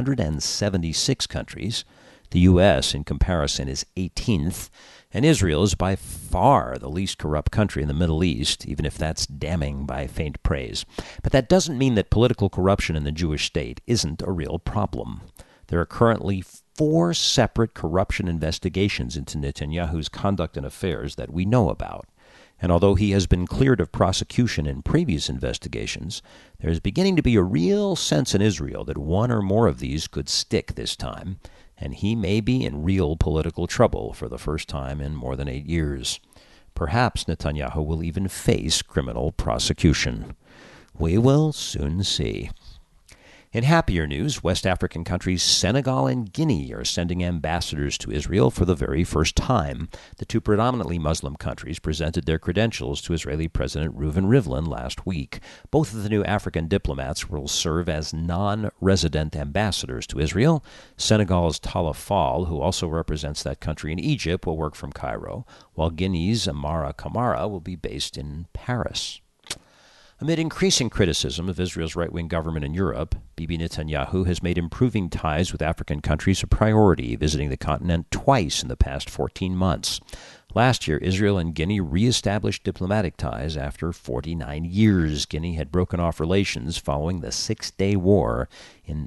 Speaker 4: 176 countries. The U.S., in comparison, is 18th. And Israel is by far the least corrupt country in the Middle East, even if that's damning by faint praise. But that doesn't mean that political corruption in the Jewish state isn't a real problem. There are currently 4 separate corruption investigations into Netanyahu's conduct and affairs that we know about. And although he has been cleared of prosecution in previous investigations, there is beginning to be a real sense in Israel that one or more of these could stick this time, and he may be in real political trouble for the first time in more than 8 years. Perhaps Netanyahu will even face criminal prosecution. We will soon see. In happier news, West African countries Senegal and Guinea are sending ambassadors to Israel for the very first time. The 2 predominantly Muslim countries presented their credentials to Israeli President Reuven Rivlin last week. Both of the new African diplomats will serve as non-resident ambassadors to Israel. Senegal's Talla Fall, who also represents that country in Egypt, will work from Cairo, while Guinea's Amara Kamara will be based in Paris. Amid increasing criticism of Israel's right-wing government in Europe, Bibi Netanyahu has made improving ties with African countries a priority, visiting the continent twice in the past 14 months. Last year, Israel and Guinea re-established diplomatic ties after 49 years. Guinea had broken off relations following the Six-Day War in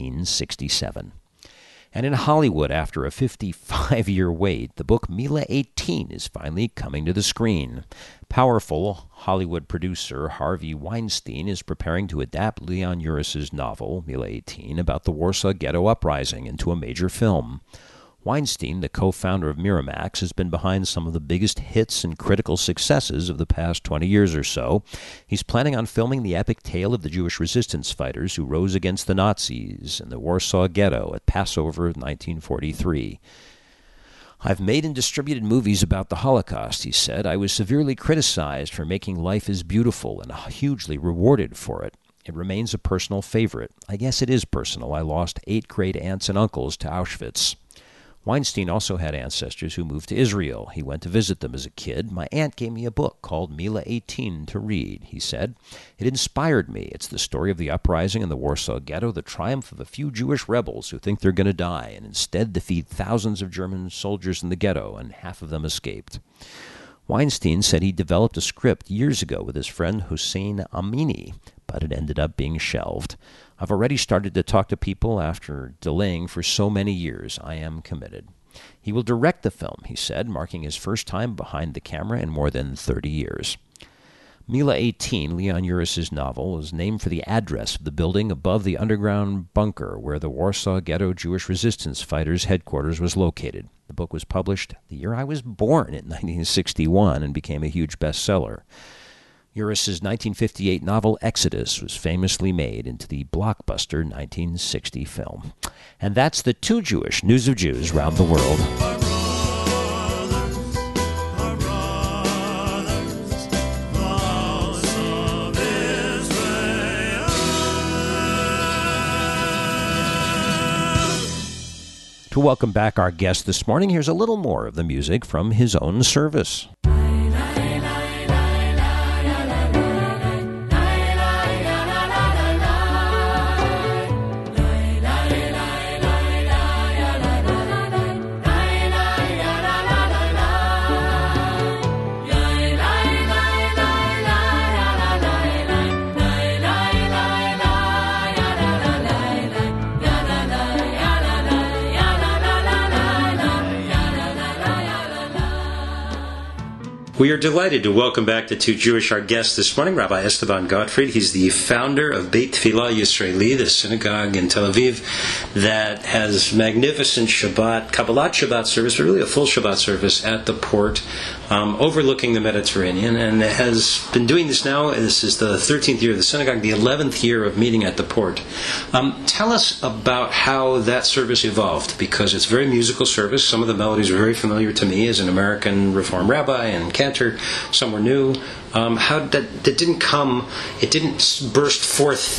Speaker 4: 1967. And in Hollywood, after a 55-year wait, the book Mila 18 is finally coming to the screen. Powerful Hollywood producer Harvey Weinstein is preparing to adapt Leon Uris's novel, Mila 18, about the Warsaw Ghetto Uprising into a major film. Weinstein, the co-founder of Miramax, has been behind some of the biggest hits and critical successes of the past 20 years or so. He's planning on filming the epic tale of the Jewish resistance fighters who rose against the Nazis in the Warsaw Ghetto at Passover 1943. I've made and distributed movies about the Holocaust, he said. I was severely criticized for making life as beautiful and hugely rewarded for it. It remains a personal favorite. I guess it is personal. I lost 8 great aunts and uncles to Auschwitz. Weinstein also had ancestors who moved to Israel. He went to visit them as a kid. My aunt gave me a book called Mila 18 to read, he said. It inspired me. It's the story of the uprising in the Warsaw Ghetto, the triumph of a few Jewish rebels who think they're going to die and instead defeat thousands of German soldiers in the ghetto, and half of them escaped. Weinstein said he developed a script years ago with his friend Hussein Amini, but it ended up being shelved. I've already started to talk to people after delaying for so many years. I am committed. He will direct the film, he said, marking his first time behind the camera in more than 30 years. Mila 18, Leon Uris's novel, is named for the address of the building above the underground bunker where the Warsaw Ghetto Jewish resistance fighters' headquarters was located. The book was published the year I was born in 1961 and became a huge bestseller. Uris's 1958 novel Exodus was famously made into the blockbuster 1960 film. And that's the Too Jewish News of Jews Round the World. To welcome back our guest this morning, here's a little more of the music from his own service.
Speaker 12: We are delighted to welcome back to Too Jewish our guest this morning, Rabbi Esteban Gottfried. He's the founder of Beit Tfilah Yisraeli, the synagogue in Tel Aviv that has magnificent Shabbat, Kabbalat Shabbat service, but really a full Shabbat service at the port overlooking the Mediterranean, and has been doing this now. This is the 13th year of the synagogue, the 11th year of meeting at the port. Tell us about how that service evolved, because it's a very musical service. Some of the melodies are very familiar to me as an American Reform rabbi and cantor. Some were new. How that didn't come? It didn't burst forth,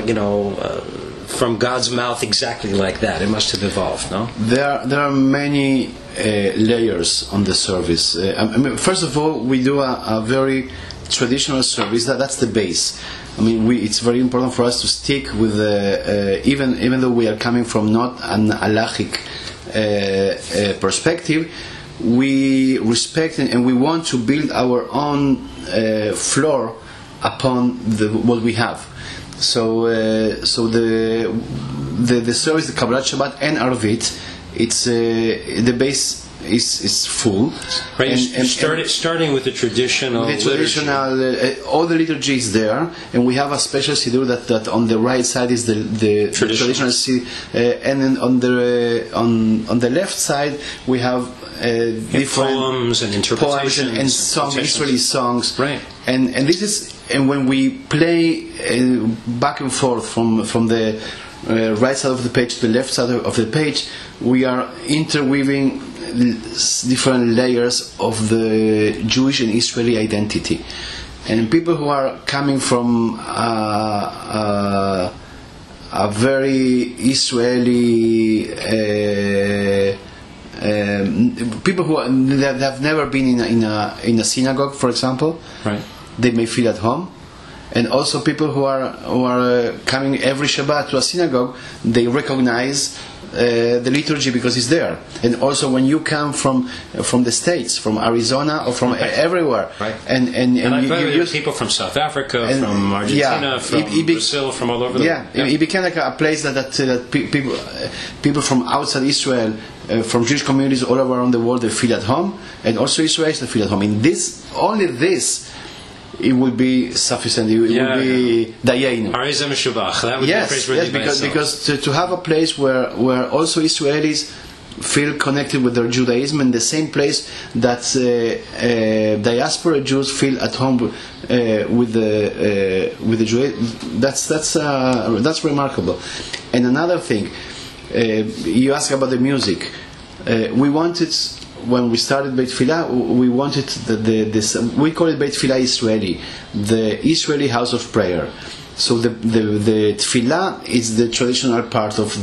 Speaker 12: from God's mouth exactly like that. It must have evolved. No,
Speaker 5: there are many layers on the service. First of all, we do a very traditional service. That's the base. It's very important for us to stick with even though we are coming from not an halachic perspective. We respect and we want to build our own floor upon what we have. So the service, the Kabbalat Shabbat and Arvit, it's the base is full.
Speaker 12: Right, and starting with the traditional.
Speaker 5: All the liturgy is there, and we have a special siddur that on the right side is the traditional siddur, and then on the left side we have different
Speaker 12: poems and interpretations
Speaker 5: and songs, Israeli songs.
Speaker 12: Right,
Speaker 5: and this is, and when we play back and forth from the right side of the page to the left side of the page, we are interweaving different layers of the Jewish and Israeli identity. And people who are coming from a very Israeli people who have never been in a synagogue, for example,
Speaker 12: right,
Speaker 5: they may feel at home. and also people who are coming every Shabbat to a synagogue, they recognize the liturgy because it's there. And also when you come from the States, from Arizona or from everywhere,
Speaker 12: right.
Speaker 5: and
Speaker 12: you people from South Africa, from Argentina, from Brazil, from all over the world.
Speaker 5: It became like a place that people from outside Israel, from Jewish communities all around the world, they feel at home, and also Israelis they feel at home. In this, only this, it will be sufficient. It will be dayenu.
Speaker 12: That would be praiseworthy
Speaker 5: because to have a place where also Israelis feel connected with their Judaism, in the same place that diaspora Jews feel at home with the Judaism. That's remarkable. And another thing, you asked about the music. We wanted. When we started Beit Tfilah, we wanted we call it Beit Tfilah Israeli, the Israeli house of prayer. So the Tfilah is the traditional part of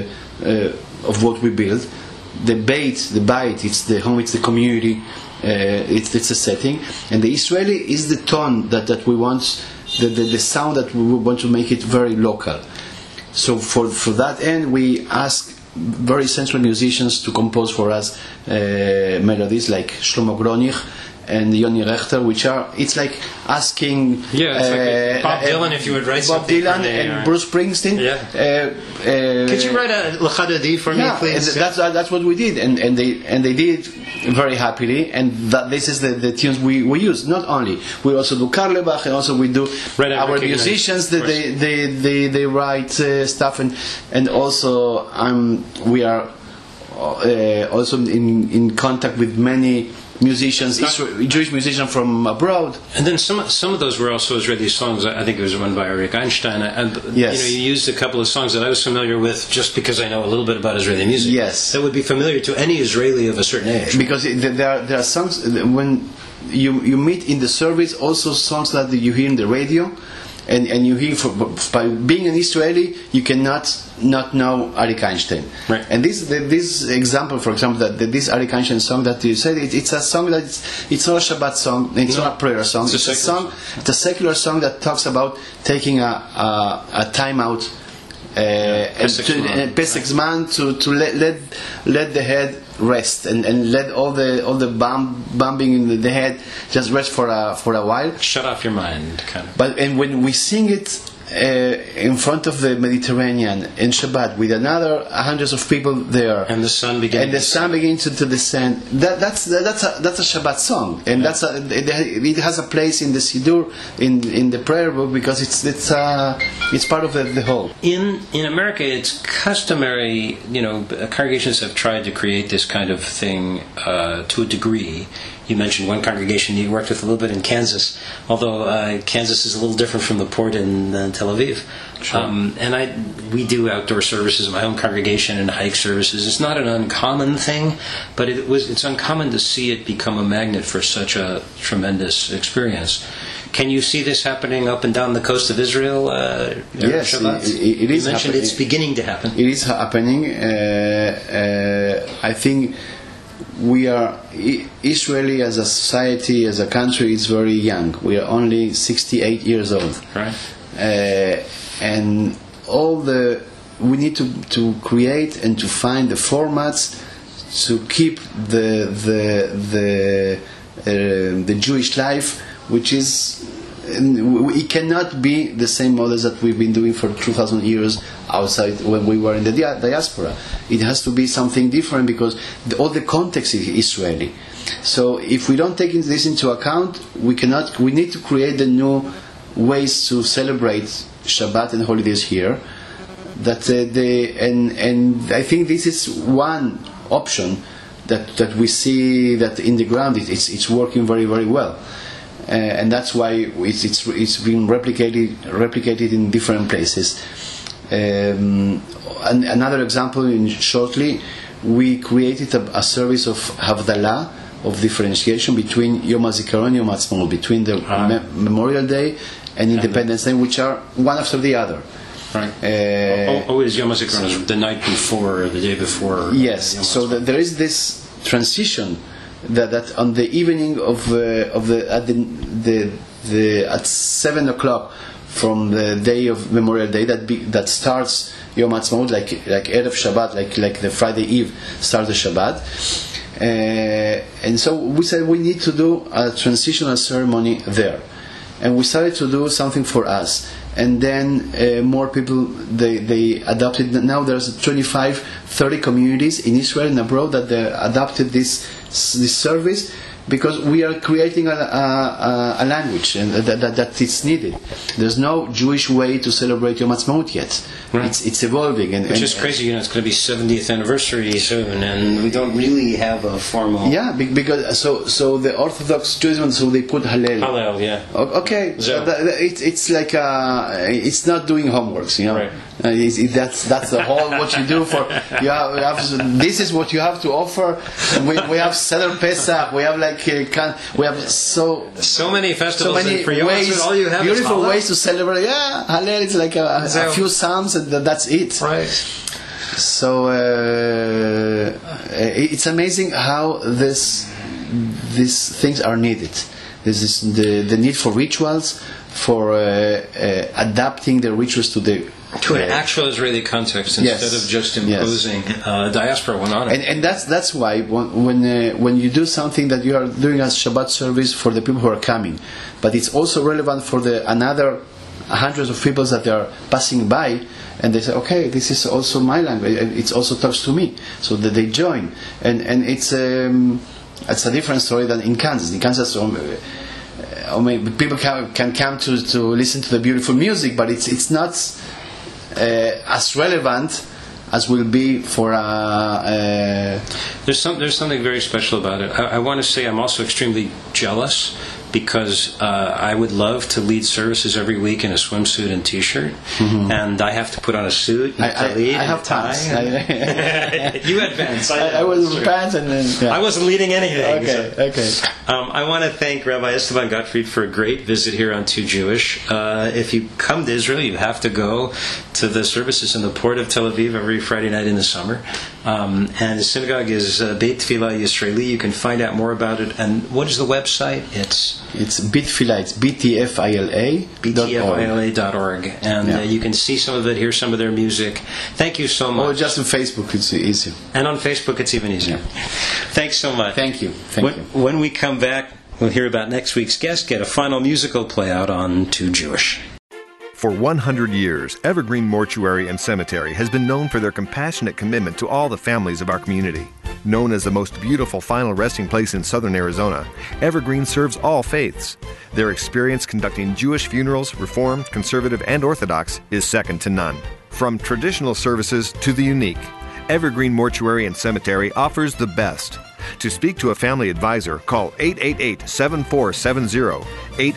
Speaker 5: what we build. The Beit, it's the home, it's the community, it's a setting, and the Israeli is the tone that we want, the sound that we want to make it very local. So for that end, we ask very central musicians to compose for us melodies like Shlomo Gronich and Yoni Rechter, which are, it's like asking
Speaker 12: like Bob Dylan if you would write
Speaker 5: Bob
Speaker 12: something
Speaker 5: Dylan and Bruce Springsteen.
Speaker 12: Could you write a L'Chadadi for me, please?
Speaker 5: That's what we did, and they did it very happily, and this is the tunes we use. Not only, we also do Karlebach, and also we do our musicians that they write stuff, and also we are also in contact with many musicians, Jewish musicians from abroad.
Speaker 12: And then some of those were also Israeli songs. I think it was one by Arik Einstein.
Speaker 5: Yes.
Speaker 12: You used a couple of songs that I was familiar with just because I know a little bit about Israeli music.
Speaker 5: Yes.
Speaker 12: That would be familiar to any Israeli of a certain age.
Speaker 5: Because there are songs, when you meet in the service, also songs that you hear in the radio, and you hear by being an Israeli, you cannot not know Arik Einstein.
Speaker 12: Right.
Speaker 5: And this example, for example, that this Arik Einstein song that you said, it's a song that it's not a Shabbat song, it's not a prayer song. It's a secular song that talks about taking a time out. Pesach Zman to let the head rest and let all the bumping in the head just rest for a while.
Speaker 12: Shut off your mind, kind of.
Speaker 5: But when we sing it in front of the Mediterranean in Shabbat with another hundreds of people there,
Speaker 12: and the sun begins
Speaker 5: to descend, that's a Shabbat song, and it has a place in the Siddur, in the prayer book, because it's part of the whole.
Speaker 12: In America, it's customary, congregations have tried to create this kind of thing to a degree. You mentioned one congregation you worked with a little bit in Kansas, although Kansas is a little different from the port in Tel Aviv.
Speaker 5: Sure.
Speaker 12: And we do outdoor services in my own congregation and hike services. It's not an uncommon thing, but it's uncommon to see it become a magnet for such a tremendous experience. Can you see this happening up and down the coast of Israel?
Speaker 5: Yes, it is.
Speaker 12: You mentioned it's beginning to happen.
Speaker 5: It is happening. I think we are Israeli as a society, as a country, is very young. We are only 68 years old,
Speaker 12: right?
Speaker 5: And we need to create and to find the formats to keep the Jewish life, which is. It cannot be the same models that we've been doing for 2,000 years outside when we were in the diaspora. It has to be something different because all the context is Israeli. So if we don't take this into account, we need to create the new ways to celebrate Shabbat and holidays here. And I think this is one option that we see that in the ground it's working very, very well. And that's why it's been replicated in different places. And another example, shortly, we created a service of Havdalah, of differentiation between Yom HaZikaron and Yom HaAtzmaut, between the Memorial Day and Independence Day, which are one after the other.
Speaker 12: Right. Always Yom HaZikaron is the night before or the day before.
Speaker 5: Yes. So there is this transition. That on the evening of the at 7 o'clock from the day of Memorial Day, that starts Yom Ha'atzmaut, like Erev Shabbat, like the Friday Eve starts the Shabbat. And so we said we need to do a transitional ceremony there. And we started to do something for us. And then more people, they adopted. Now there's 25, 30 communities in Israel and abroad that they adopted this service, because we are creating a language and that it's needed. There's no Jewish way to celebrate Yom Ha'atzmaut yet. Right. It's evolving.
Speaker 12: Which is crazy, it's going to be 70th anniversary soon, and we don't really have a formal...
Speaker 5: Yeah, because so the Orthodox Judaism, so they put Hallel.
Speaker 12: Hallel, yeah.
Speaker 5: Okay, it's like it's not doing homeworks,
Speaker 12: Right.
Speaker 5: That's the whole what you do for you have this is what you have to offer. We have Seder Pesach, we have we have so
Speaker 12: many festivals, and for you ways, all you have
Speaker 5: beautiful
Speaker 12: is
Speaker 5: ways to celebrate. Yeah, Hallel is like a few psalms and that's it.
Speaker 12: Right.
Speaker 5: So it's amazing how these things are needed. This is the need for rituals, for adapting the rituals to an
Speaker 12: actual Israeli context instead of just imposing diaspora one on it.
Speaker 5: And that's why when you do something that you are doing as Shabbat service for the people who are coming, but it's also relevant for another hundreds of people that they are passing by, and they say, okay, this is also my language. It also talks to me, so that they join. And it's a different story than in Kansas. In Kansas, people can come to listen to the beautiful music, but it's not as relevant as will be for
Speaker 12: There's something very special about it. I want to say I'm also extremely jealous, because I would love to lead services every week in a swimsuit and T-shirt, and I have to put on a suit and
Speaker 5: I have pants.
Speaker 12: You had pants.
Speaker 5: I was pants, and then
Speaker 12: I wasn't leading anything.
Speaker 5: Okay.
Speaker 12: I want to thank Rabbi Esteban Gottfried for a great visit here on Too Jewish. If you come to Israel, you have to go to the services in the port of Tel Aviv every Friday night in the summer. And the synagogue is Beit Tfilah Yisraeli. You can find out more about it. And what is the website?
Speaker 5: It's Beit Tfilah. It's BTFILA.
Speaker 12: BTFILA.org. And you can see some of it, hear some of their music. Thank you so much.
Speaker 5: Or just on Facebook, it's easier.
Speaker 12: And on Facebook, it's even easier. Yeah. Thanks so much.
Speaker 5: Thank you.
Speaker 12: When we come back, we'll hear about next week's guest, get a final musical play out on Too Jewish.
Speaker 11: For 100 years, Evergreen Mortuary and Cemetery has been known for their compassionate commitment to all the families of our community. Known as the most beautiful final resting place in southern Arizona, Evergreen serves all faiths. Their experience conducting Jewish funerals, Reformed, Conservative, and Orthodox, is second to none. From traditional services to the unique, Evergreen Mortuary and Cemetery offers the best. To speak to a family advisor, call 888-7470,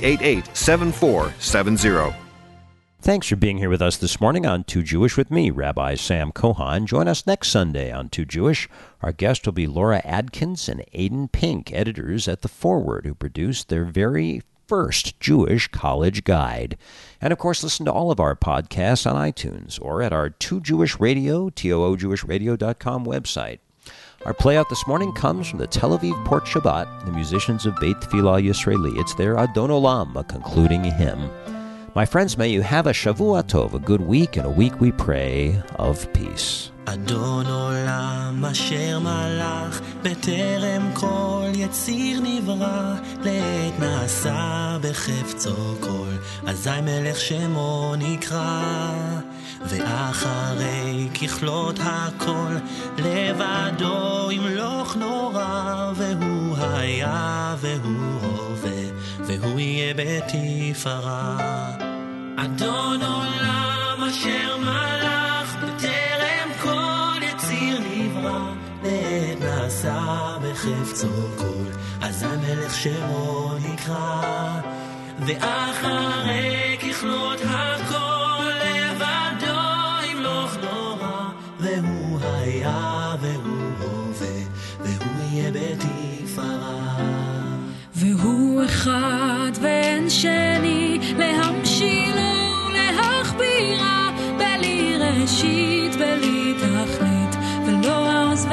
Speaker 11: 888-7470.
Speaker 4: Thanks for being here with us this morning on Too Jewish with me, Rabbi Sam Cohan. Join us next Sunday on Too Jewish. Our guest will be Laura Adkins and Aidan Pink, editors at The Forward, who produced their very first Jewish college guide. And, of course, listen to all of our podcasts on iTunes or at our Too Jewish Radio, toojewishradio.com website. Our playout this morning comes from the Tel Aviv Port Shabbat, the musicians of Beit Tfilah Yisraeli. It's their Adon Olam, a concluding hymn. My friends, may you have a Shavua Tov, a good week, and a week we pray of peace.
Speaker 13: אדון עולם אשר מלך בטרם כל יציר נברא לעת נעשה בחפצו כל אזי מלך שמו נקרא ואחרי ככלות הכל לבדו ימלוך נורא והוא היה והוא הווה והוא יהיה בתפארה אדון עולם אשר מלך בטרם כל יציר נברא לעת נעשה בחפצו כל אז המלך שמו נקרא ואחרי ככלות הכל לבדו ימלוך נורא והוא היה והוא הווה והוא יהיה בתפארה
Speaker 1: והוא אחד ואין שני להמשיל ולהכבירה בלי ראשית בלי תכלית ולא עוז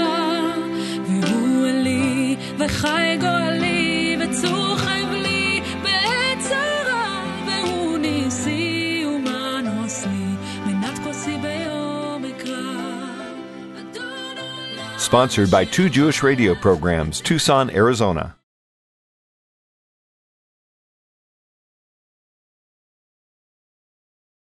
Speaker 1: והמשרה והוא אלי וחי גואלי וצור חבלי
Speaker 3: sponsored by Two Jewish Radio Programs, Tucson, Arizona.